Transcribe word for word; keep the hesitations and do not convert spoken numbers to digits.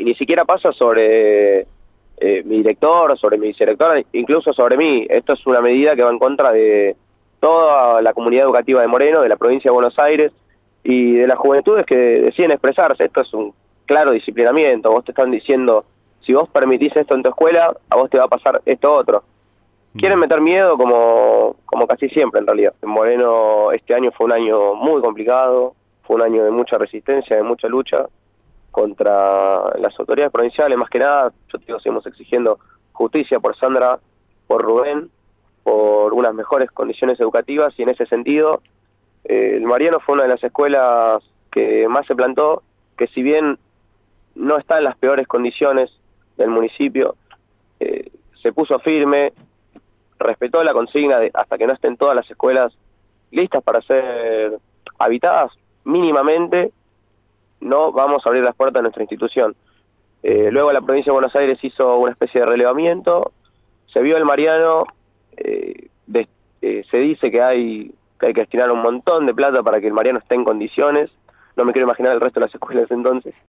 ni siquiera pasa sobre eh, mi director, sobre mi vicedirectora, incluso sobre mí. Esto es una medida que va en contra de toda la comunidad educativa de Moreno, de la provincia de Buenos Aires y de las juventudes que deciden expresarse. Esto es un claro disciplinamiento. Vos te están diciendo, si vos permitís esto en tu escuela, a vos te va a pasar esto otro. Quieren meter miedo como, como casi siempre en realidad. En Moreno este año fue un año muy complicado, fue un año de mucha resistencia, de mucha lucha contra las autoridades provinciales, más que nada. Yo te digo, seguimos exigiendo justicia por Sandra, por Rubén, por unas mejores condiciones educativas, y en ese sentido eh, el Mariano fue una de las escuelas que más se plantó, que si bien no está en las peores condiciones del municipio, eh, se puso firme, respetó la consigna de hasta que no estén todas las escuelas listas para ser habitadas mínimamente, no vamos a abrir las puertas de nuestra institución. Eh, luego la provincia de Buenos Aires hizo una especie de relevamiento, se vio el Mariano, eh, de, eh, se dice que hay, que hay que destinar un montón de plata para que el Mariano esté en condiciones. No me quiero imaginar el resto de las escuelas entonces.